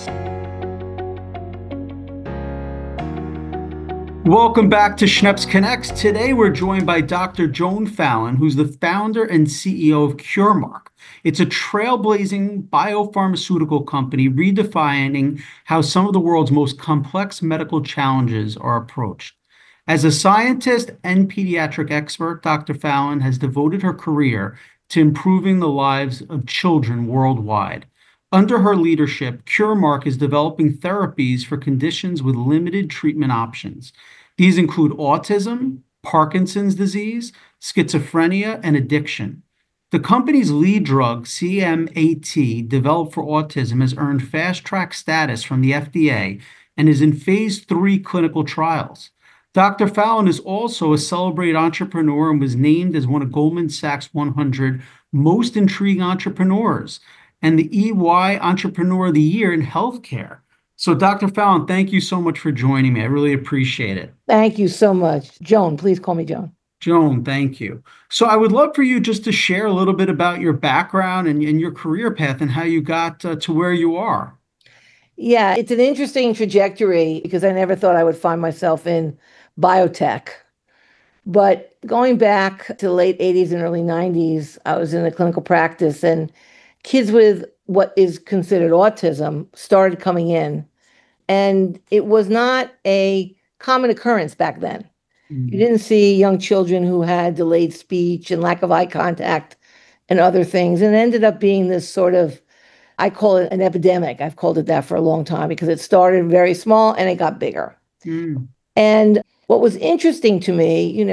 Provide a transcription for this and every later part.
Welcome back to Schneps Connects. Today we're joined by Dr. Joan Fallon, who's the founder and CEO of CureMark. It's a trailblazing biopharmaceutical company redefining how some of the world's most complex medical challenges are approached. As a scientist and pediatric expert, Dr. Fallon has devoted her career to improving the lives of children worldwide. Under her leadership, CureMark is developing therapies for conditions with limited treatment options. These include autism, Parkinson's disease, schizophrenia, and addiction. The company's lead drug, CM-AT, developed for autism, has earned fast-track status from the FDA and is in phase 3 clinical trials. Dr. Fallon is also a celebrated entrepreneur and was named as one of Goldman Sachs 100 most intriguing entrepreneurs and the EY Entrepreneur of the Year in healthcare. So, Dr. Fallon, thank you so much for joining me. I really appreciate it. Thank you so much. Joan, please call me Joan. Joan, thank you. So I would love for you just to share a little bit about your background and your career path and how you got to where you are. Yeah, it's an interesting trajectory because I never thought I would find myself in biotech. But going back to the late 80s and early 90s, I was in a clinical practice and kids with what is considered autism started coming in. And it was not a common occurrence back then. You didn't see young children who had delayed speech and lack of eye contact and other things. And it ended up being this sort of, I call it an epidemic. I've called it that for a long time because it started very small and it got bigger. And what was interesting to me,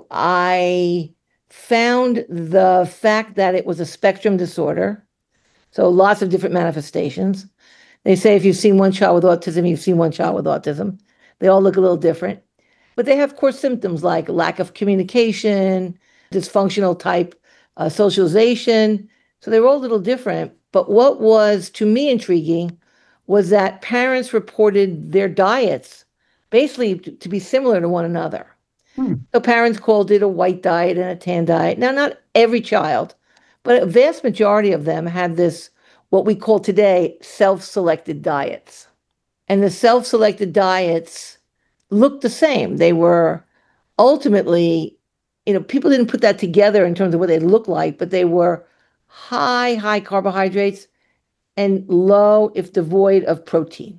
I found the fact that it was a spectrum disorder. So lots of different manifestations. They say if you've seen one child with autism, you've seen one child with autism. They all look a little different. But they have core symptoms like lack of communication, dysfunctional type socialization. So they were all a little different. But what was, to me, intriguing was that parents reported their diets basically to be similar to one another. So parents called it a white diet and a tan diet. Now, not every child, but a vast majority of them had this, what we call today, self-selected diets. And the self-selected diets looked the same. They were ultimately, people didn't put that together in terms of what they looked like, but they were high carbohydrates and low, if devoid of protein.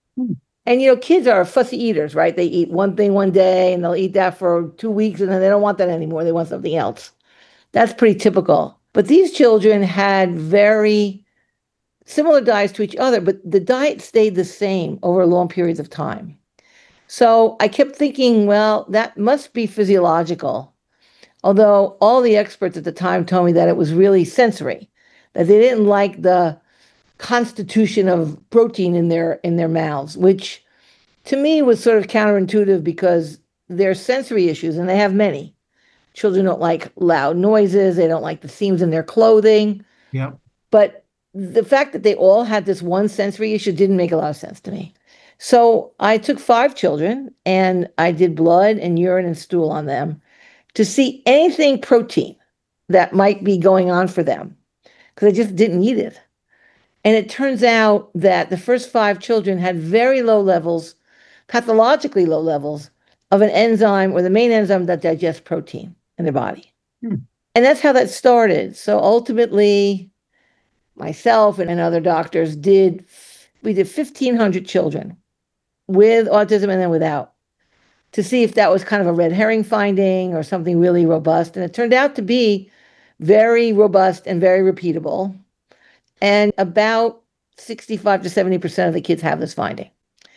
And, kids are fussy eaters, right? They eat one thing one day and they'll eat that for 2 weeks and then they don't want that anymore. They want something else. That's pretty typical. But these children had very similar diets to each other, but the diet stayed the same over long periods of time. So I kept thinking, well, that must be physiological. Although all the experts at the time told me that it was really sensory, that they didn't like the constitution of protein in their mouths, which to me was sort of counterintuitive because they're sensory issues and they have many. Children don't like loud noises. They don't like the seams in their clothing. Yeah. But the fact that they all had this one sensory issue didn't make a lot of sense to me. So I took 5 children and I did blood and urine and stool on them to see anything protein that might be going on for them because I just didn't need it. And it turns out that the first 5 children had very low levels, pathologically low levels of an enzyme or the main enzyme that digests protein in their body. And that's how that started. So ultimately, myself and other doctors did 1,500 children with autism and then without to see if that was kind of a red herring finding or something really robust. And it turned out to be very robust and very repeatable. And about 65 to 70% of the kids have this finding.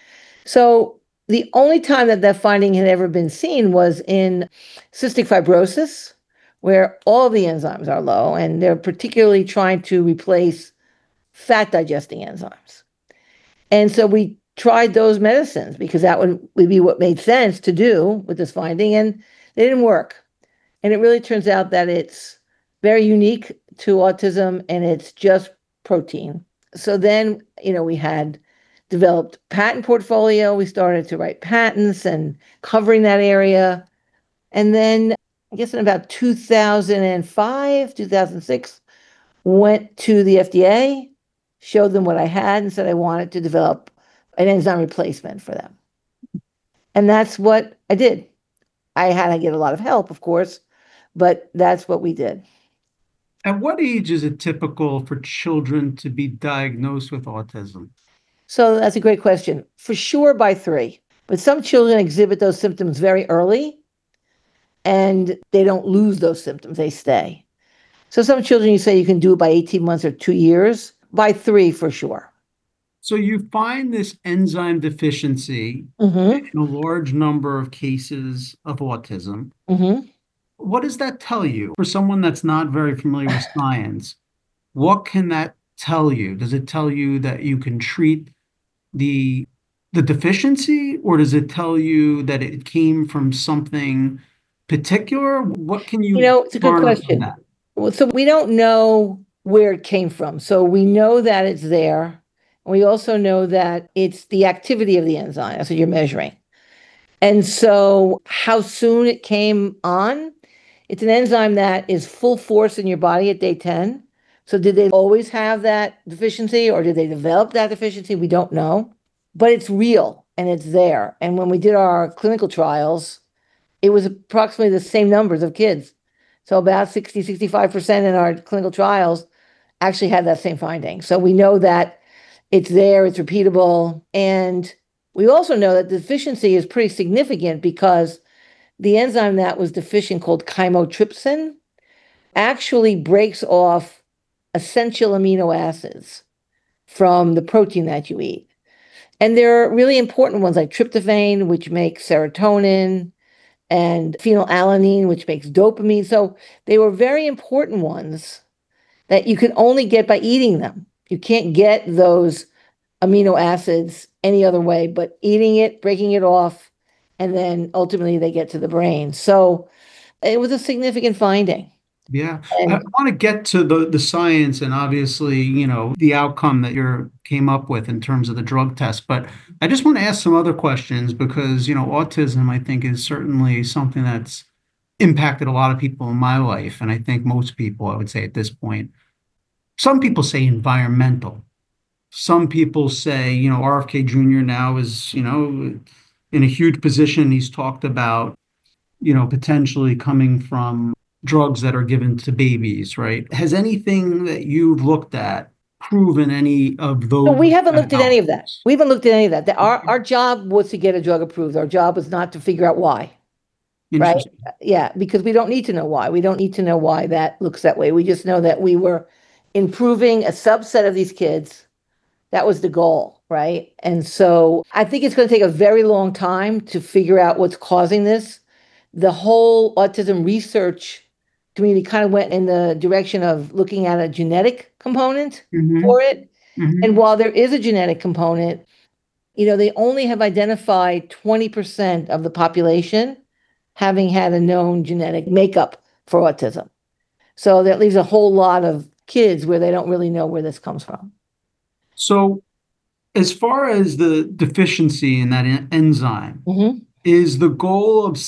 So the only time that finding had ever been seen was in cystic fibrosis, where all the enzymes are low, and they're particularly trying to replace fat digesting enzymes. And so we tried those medicines because that would be what made sense to do with this finding, and they didn't work. And it really turns out that it's very unique to autism and it's just protein. So then, we had developed patent portfolio. We started to write patents and covering that area. And then I guess in about 2005, 2006, went to the FDA, showed them what I had, and said I wanted to develop an enzyme replacement for them. And that's what I did. I had to get a lot of help, of course, but that's what we did. At what age is it typical for children to be diagnosed with autism? So that's a great question. For sure by 3, but some children exhibit those symptoms very early and they don't lose those symptoms, they stay. So some children, you say you can do it by 18 months or 2 years, by 3 for sure. So you find this enzyme deficiency Mm-hmm. in a large number of cases of autism. Mm-hmm. What does that tell you? For someone that's not very familiar with science, what can that tell you? Does it tell you that you can treat the the deficiency, or does it tell you that it came from something particular? What can You you know, it's a good garner from question. that? Well, so we don't know where it came from. So we know that it's there. We also know that it's the activity of the enzyme. That's what you're measuring. And so how soon it came on, it's an enzyme that is full force in your body at day 10. So did they always have that deficiency or did they develop that deficiency? We don't know, but it's real and it's there. And when we did our clinical trials, it was approximately the same numbers of kids. So about 65% in our clinical trials actually had that same finding. So we know that it's there, it's repeatable. And we also know that the deficiency is pretty significant because the enzyme that was deficient, called chymotrypsin, actually breaks off essential amino acids from the protein that you eat. And there are really important ones like tryptophan, which makes serotonin, and phenylalanine, which makes dopamine. So they were very important ones that you can only get by eating them. You can't get those amino acids any other way but eating it, breaking it off, and then ultimately they get to the brain. So it was a significant finding. Yeah, I And want to get to the science and obviously, the outcome that you came up with in terms of the drug test. But I just want to ask some other questions because, autism, I think, is certainly something that's impacted a lot of people in my life. And I think most people, I would say at this point, some people say environmental. Some people say, RFK Jr. now is, in a huge position. He's talked about, potentially coming from drugs that are given to babies, right? Has anything that you've looked at proven any of so those we haven't looked at any of that. outcomes? We haven't looked at any of that. Our job was to get a drug approved. Our job was not to figure out why, right? Interesting. Yeah, because we don't need to know why. We don't need to know why that looks that way. We just know that we were improving a subset of these kids. That was the goal, right? And so I think it's going to take a very long time to figure out what's causing this. The whole autism research community kind of went in the direction of looking at a genetic component Hmm. for it. And Hmm. while there is a genetic component, they only have identified 20% of the population having had a known genetic makeup for autism. So that leaves a whole lot of kids where they don't really know where this comes from. So, as far as the deficiency in that enzyme, Mhm. is the goal of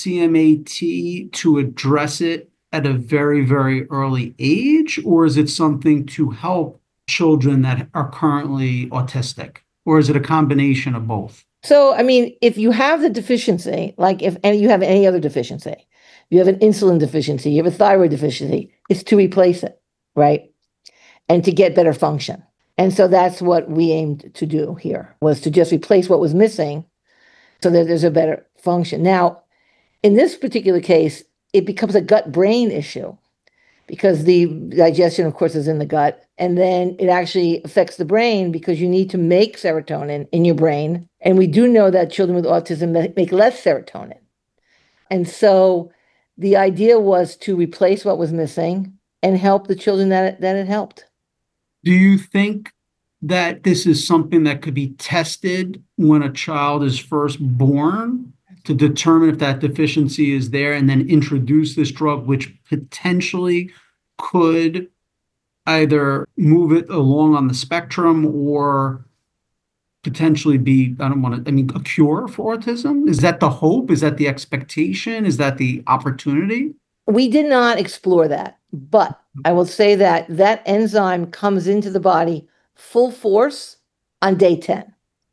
CMAT to address it at a very, very early age, or is it something to help children that are currently autistic, or is it a combination of both? So, I mean, if you have the deficiency, like if any, you have any other deficiency, you have an insulin deficiency, you have a thyroid deficiency, it's to replace it, right? And to get better function. And so that's what we aimed to do here, was to just replace what was missing so that there's a better function. Now, in this particular case, it becomes a gut-brain issue because the digestion, of course, is in the gut. And then it actually affects the brain because you need to make serotonin in your brain. And we do know that children with autism make less serotonin. And so the idea was to replace what was missing and help the children that it helped. Do you think that this is something that could be tested when a child is first born to determine if that deficiency is there and then introduce this drug, which potentially could either move it along on the spectrum or potentially be, I don't want to, I mean, a cure for autism? Is that the hope? Is that the expectation? Is that the opportunity? We did not explore that, but I will say that that enzyme comes into the body full force on day 10.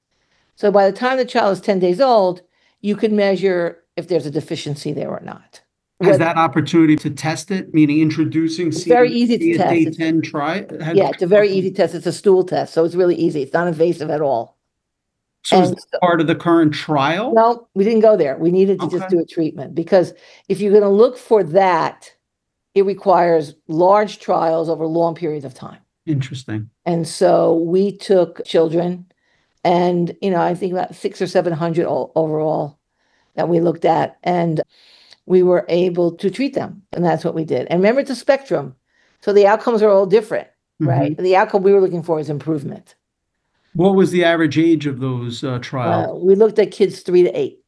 So by the time the child is 10 days old, you can measure if there's a deficiency there or not. Has that opportunity to test it, meaning introducing It's very easy to test. day 10 try? Yeah, it's a very easy test. It's a stool test, so it's really easy. It's not invasive at all. So is that part of the current trial? No, we didn't go there. We needed to just do a treatment, because if you're going to look for that, it requires large trials over long periods of time. Interesting. And so we took children, and I think about 600 or 700 overall that we looked at, and we were able to treat them. And that's what we did. And remember, it's a spectrum. So the outcomes are all different, right? The outcome we were looking for is improvement. What was the average age of those trials? We looked at kids 3 to 8.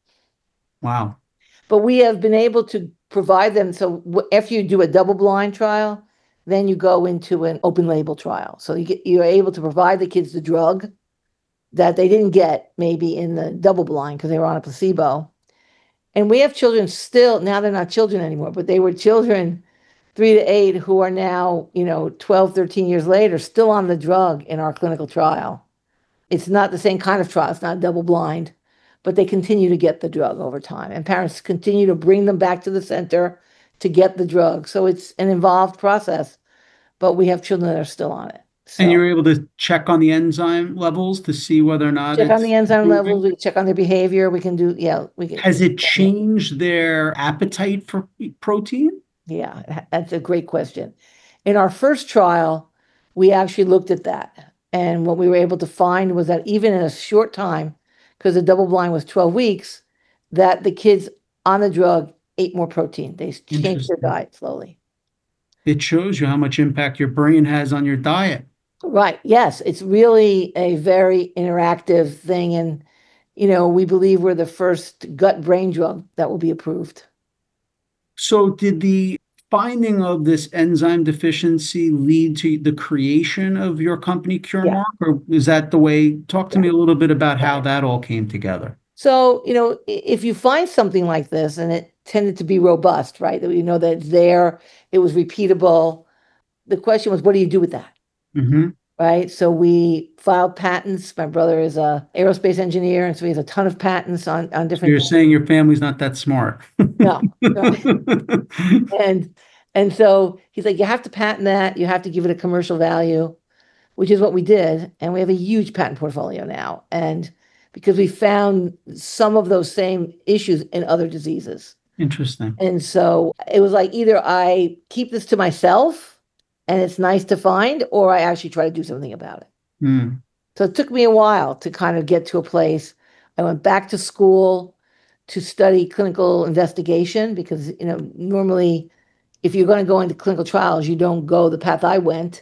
Wow. But we have been able to provide them. So after you do a double-blind trial, then you go into an open-label trial. So you're able to provide the kids the drug that they didn't get maybe in the double-blind because they were on a placebo. And we have children still, now they're not children anymore, but they were children 3 to 8 who are now, 12, 13 years later, still on the drug in our clinical trial. It's not the same kind of trial. It's not double blind, but they continue to get the drug over time. And parents continue to bring them back to the center to get the drug. So it's an involved process, but we have children that are still on it. So, and you're able to check on the enzyme levels to see whether or not check on the enzyme levels, we check on their behavior. We can do, we can. Has it changed their appetite for protein? Yeah, that's a great question. In our first trial, we actually looked at that. And what we were able to find was that even in a short time, because the double blind was 12 weeks, that the kids on the drug ate more protein. They changed their diet slowly. It shows you how much impact your brain has on your diet. Right. Yes. It's really a very interactive thing. And, we believe we're the first gut-brain drug that will be approved. So did the finding of this enzyme deficiency lead to the creation of your company, Curemark? Or is that the way? Talk to me a little bit about how that all came together. So, if you find something like this, and it tended to be robust, right? That that it's there, it was repeatable. The question was, what do you do with that? Right? So we filed patents. My brother is a aerospace engineer, and so he has a ton of patents on different. So you're saying your family's not that smart. No. And so he's like, you have to patent that. You have to give it a commercial value, which is what we did. And we have a huge patent portfolio now. And because we found some of those same issues in other diseases. Interesting. And so it was like, either I keep this to myself and it's nice to find, or I actually try to do something about it. So it took me a while to kind of get to a place. I went back to school to study clinical investigation because, normally if you're going to go into clinical trials, you don't go the path I went,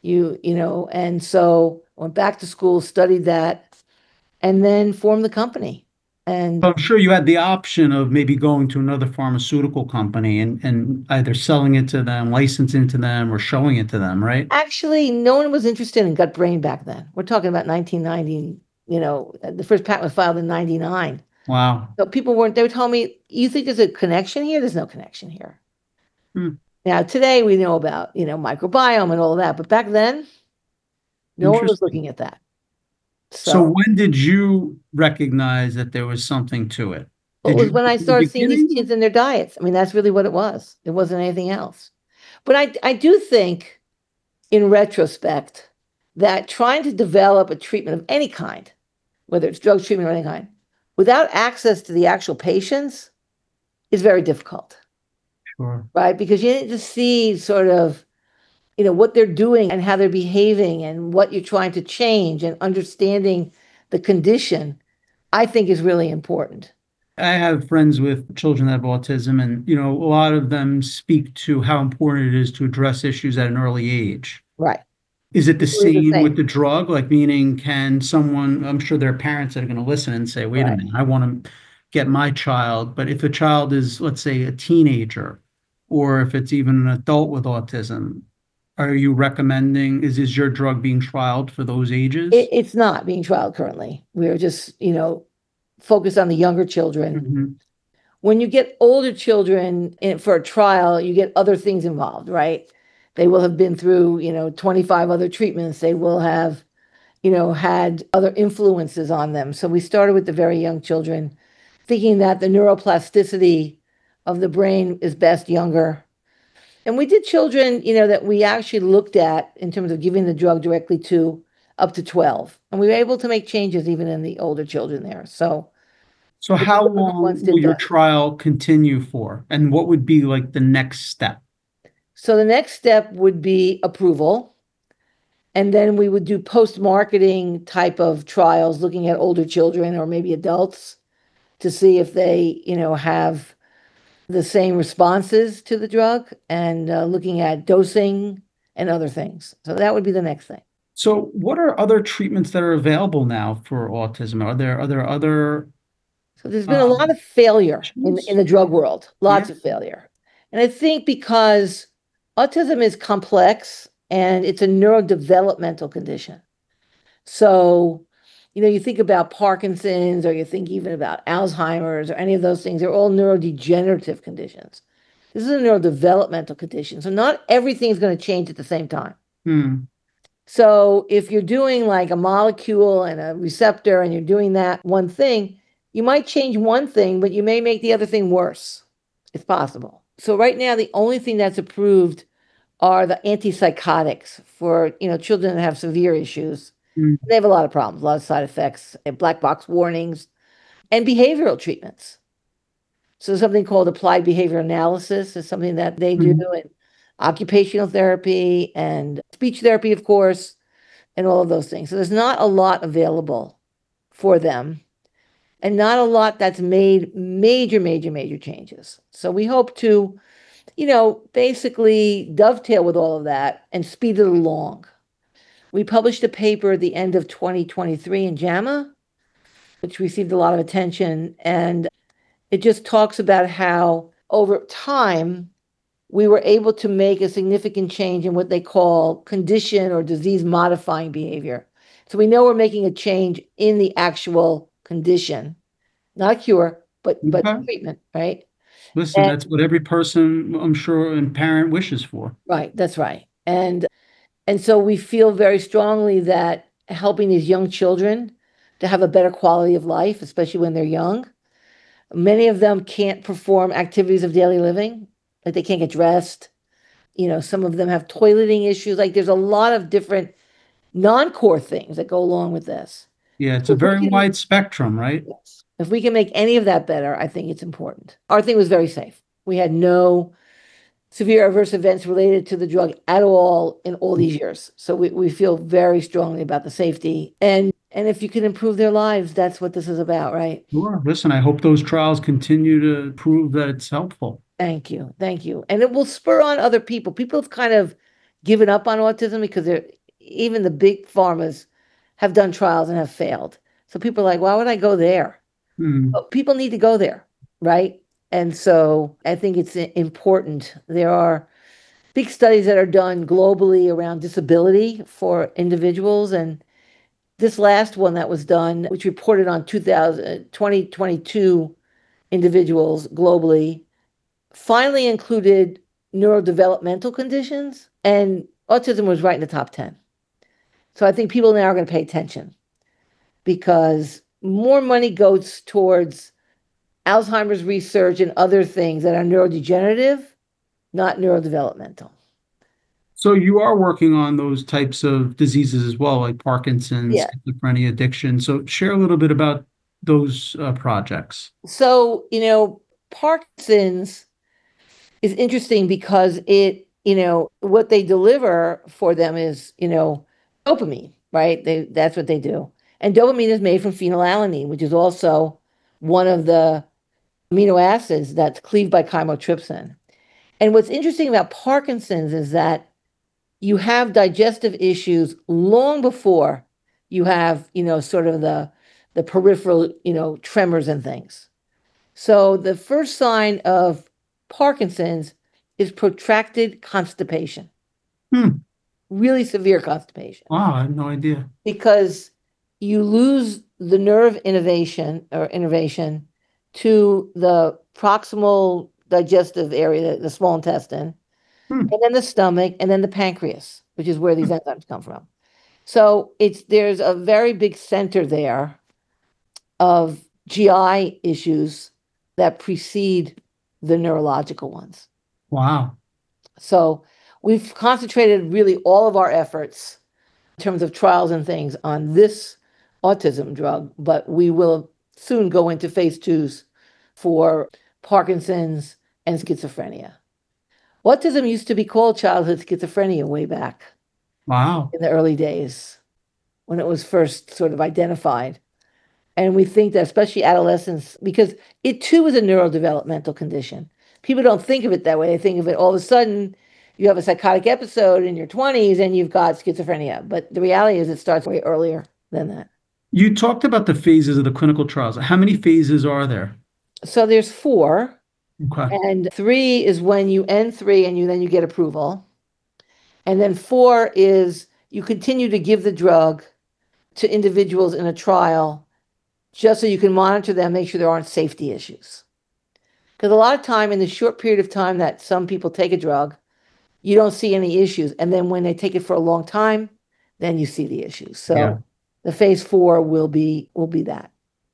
and so I went back to school, studied that, and then formed the company. And I'm sure you had the option of maybe going to another pharmaceutical company and either selling it to them, licensing it to them, or showing it to them, right? Actually, no one was interested in gut brain back then. We're talking about 1990, the first patent was filed in 99. Wow. So people they would tell me, you think there's a connection here? There's no connection here. Now, today we know about, microbiome and all of that, but back then, no one was looking at that. So when did you recognize that there was something to it? It was when I started seeing these kids in their diets. I mean, that's really what it was. It wasn't anything else. But I do think, in retrospect, that trying to develop a treatment of any kind, whether it's drug treatment or any kind, without access to the actual patients is very difficult. Sure. Right? Because you need to see sort of, what they're doing and how they're behaving and what you're trying to change, and understanding the condition, I think, is really important. I have friends with children that have autism, and, a lot of them speak to how important it is to address issues at an early age. Right. Is it the same with the drug? Like, meaning, can someone, I'm sure there are parents that are going to listen and say, wait a minute, I want to get my child. But if a child is, let's say, a teenager, or if it's even an adult with autism, are you recommending, is your drug being trialed for those ages? It's not being trialed currently. We're just, focused on the younger children. When you get older children for a trial, you get other things involved, right? They will have been through, 25 other treatments. They will have had other influences on them. So we started with the very young children, thinking that the neuroplasticity of the brain is best younger. And we did children, that we actually looked at in terms of giving the drug directly to up to 12. And we were able to make changes even in the older children there. So The how younger ones long will did your that. trial continue for? And what would be like the next step? So the next step would be approval. And then we would do post-marketing type of trials looking at older children or maybe adults to see if they, have the same responses to the drug and looking at dosing and other things. So that would be the next thing. So what are other treatments that are available now for autism? Are there other So there's been a lot of failure in options? the drug world, Yeah. lots of failure. And I think because autism is complex and it's a neurodevelopmental condition. So, you think about Parkinson's or you think even about Alzheimer's or any of those things, they're all neurodegenerative conditions. This is a neurodevelopmental condition. So not everything is going to change at the same time. Hmm. So if you're doing like a molecule and a receptor and you're doing that one thing, you might change one thing, but you may make the other thing worse. It's possible. So right now, the only thing that's approved are the antipsychotics for, children that have severe issues. Hmm. They have a lot of problems, a lot of side effects, and black box warnings, and behavioral treatments. So something called applied behavior analysis is something that they do, Hmm. and occupational therapy and speech therapy, of course, and all of those things. So there's not a lot available for them and not a lot that's made major, major, major changes. So we hope to, basically dovetail with all of that and speed it along. We published a paper at the end of 2023 in JAMA, which received a lot of attention. And it just talks about how over time, we were able to make a significant change in what they call condition or disease modifying behavior. So we know we're making a change in the actual condition, not a cure, but Okay. treatment, right? Listen, And that's what every person, I'm sure, and parent wishes for. right, that's right. And so we feel very strongly that helping these young children to have a better quality of life, especially when they're young. Many of them can't perform activities of daily living, like they can't get dressed. Some of them have toileting issues. Like there's a lot of different non-core things that go along with this. Yeah, it's a If we very can, wide spectrum, right? yes, if we can make any of that better, I think it's important. Our thing was very safe. We had no severe adverse events related to the drug at all in all these years. So we feel very strongly about the safety. And if you can improve their lives, that's what this is about, right? Sure. Listen, I hope those trials continue to prove that it's helpful. Thank you. Thank you. And it will spur on other people. People have kind of given up on autism because even the big pharmas have done trials and have failed. So people are like, why would I go there? Hmm. But people need to go there, right? And so I think it's important. There are big studies that are done globally around disability for individuals. And this last one that was done, which reported on 2022 individuals globally, finally included neurodevelopmental conditions, and autism was right in the top 10. So I think people now are going to pay attention because more money goes towards Alzheimer's research and other things that are neurodegenerative, not neurodevelopmental. So you are working on those types of diseases as well, like Parkinson's, Yeah. schizophrenia, addiction. So share a little bit about those projects. So, Parkinson's is interesting because what they deliver for them is, dopamine, right? That's what they do. And dopamine is made from phenylalanine, which is also one of the amino acids that's cleaved by chymotrypsin. And what's interesting about Parkinson's is that you have digestive issues long before you have, sort of the peripheral, tremors and things. So the first sign of Parkinson's is protracted constipation, Hmm. really severe constipation, Wow, I had no idea. because you lose the nerve innervation to the proximal digestive area, the small intestine, Hmm. and then the stomach, and then the pancreas, which is where these enzymes come from. So there's a very big center there of GI issues that precede the neurological ones. Wow. So we've concentrated really all of our efforts in terms of trials and things on this autism drug, but we will soon go into phase 2s for Parkinson's and schizophrenia. Autism used to be called childhood schizophrenia way back Wow. in the early days when it was first sort of identified. And we think that especially adolescents, because it too is a neurodevelopmental condition. People don't think of it that way. They think of it all of a sudden you have a psychotic episode in your 20s and you've got schizophrenia. But the reality is it starts way earlier than that. You talked about the phases of the clinical trials. How many phases are there? So there's 4, Okay. and 3 is when you end 3 and then you get approval. And then 4 is you continue to give the drug to individuals in a trial just so you can monitor them, make sure there aren't safety issues. Because a lot of time in the short period of time that some people take a drug, you don't see any issues. And then when they take it for a long time, then you see the issues. So Yeah. the phase 4 will be that.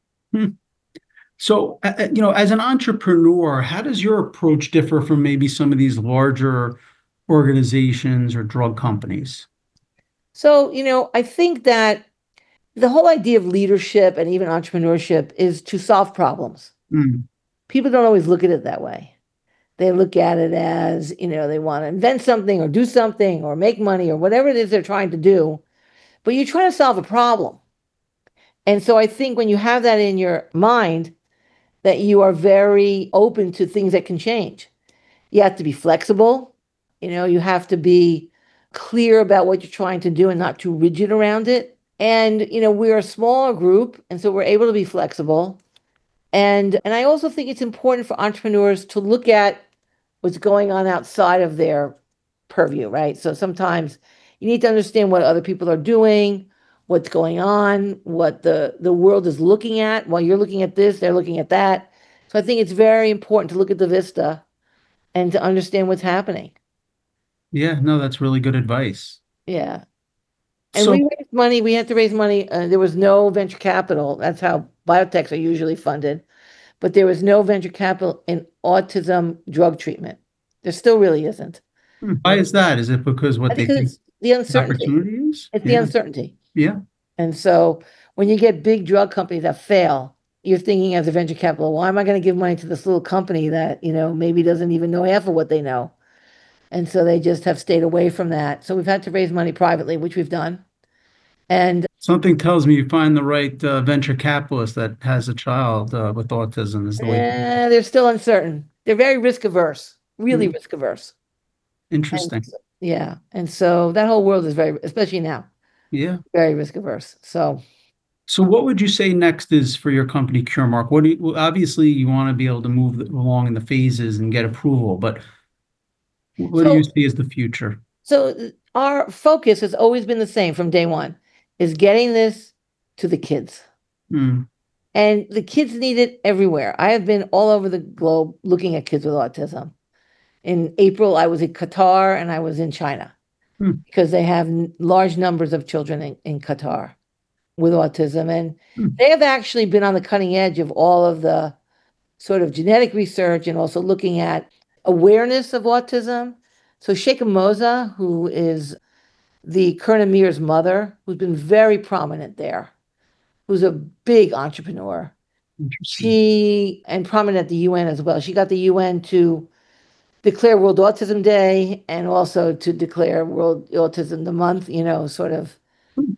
So, as an entrepreneur, how does your approach differ from maybe some of these larger organizations or drug companies? So, I think that the whole idea of leadership and even entrepreneurship is to solve problems. Mm. People don't always look at it that way. They look at it as, they want to invent something or do something or make money or whatever it is they're trying to do, but you're trying to solve a problem. And so I think when you have that in your mind, that you are very open to things that can change. You have to be flexible. You have to be clear about what you're trying to do and not too rigid around it. And, we're a smaller group, and so we're able to be flexible. And I also think it's important for entrepreneurs to look at what's going on outside of their purview, right? So sometimes you need to understand what other people are doing, what's going on, what the world is looking at. While you're looking at this, they're looking at that. So I think it's very important to look at the vista and to understand what's happening. Yeah, no, that's really good advice. Yeah. And So, we raised money. We had to raise money. There was no venture capital. That's how biotechs are usually funded. But there was no venture capital in autism drug treatment. There still really isn't. why is that? Is it because I what they think think it's the the uncertainty. opportunity is? It's the Yeah, uncertainty. yeah, And so when you get big drug companies that fail, you're thinking as a venture capital, why am I going to give money to this little company that, maybe doesn't even know half of what they know? And so they just have stayed away from that. So we've had to raise money privately, which we've done. And something tells me you find the right venture capitalist that has a child with autism is the way. they're still uncertain. They're very risk averse, really Hmm, risk averse. And interesting. yeah. And so that whole world is very, especially now, Yeah. very risk averse. So what would you say next is for your company, CureMark? Well, obviously you want to be able to move along in the phases and get approval, but what do you So, see as the future? so our focus has always been the same from day one, is getting this to the kids. Hmm. And the kids need it everywhere. I have been all over the globe looking at kids with autism. In April, I was in Qatar and I was in China Hmm. because they have large numbers of children in Qatar with autism. And Hmm. they have actually been on the cutting edge of all of the sort of genetic research and also looking at awareness of autism. So Sheikha Moza, who is the Kurna Mir's mother, who's been very prominent there, who's a big entrepreneur. Interesting. And prominent at the UN as well. She got the UN to declare World Autism Day and also to declare World Autism the Month, sort of. Hmm.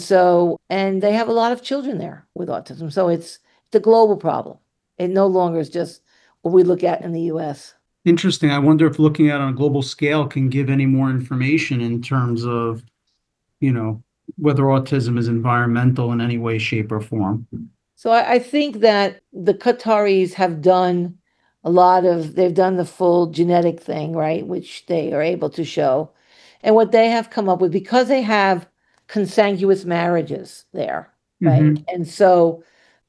And they have a lot of children there with autism. So it's a global problem. It no longer is just what we look at in the US. Interesting. I wonder if looking at it on a global scale can give any more information in terms of, whether autism is environmental in any way, shape, or form. So I think that the Qataris have done they've done the full genetic thing, right, which they are able to show. And what they have come up with, because they have consanguineous marriages there, right? Hmm. And so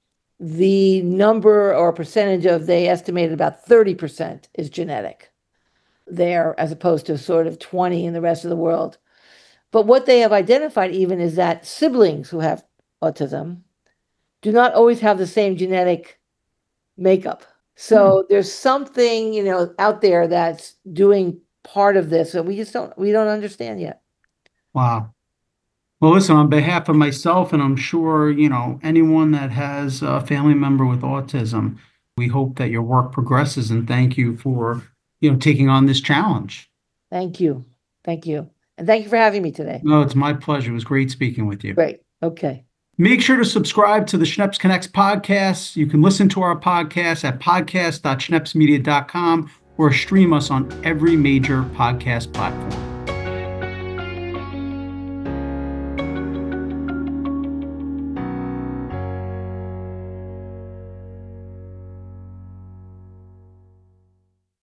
the number or percentage they estimated about 30% is genetic there, as opposed to sort of 20 in the rest of the world. But what they have identified even is that siblings who have autism do not always have the same genetic makeup. So there's something, out there that's doing part of this that we don't understand yet. Wow. Well, listen, on behalf of myself, and I'm sure, anyone that has a family member with autism, we hope that your work progresses, and thank you for, taking on this challenge. Thank you. Thank you. And thank you for having me today. No, it's my pleasure. It was great speaking with you. Great. Okay. Make sure to subscribe to the Schneps Connects podcast. You can listen to our podcast at podcast.schnepsmedia.com or stream us on every major podcast platform.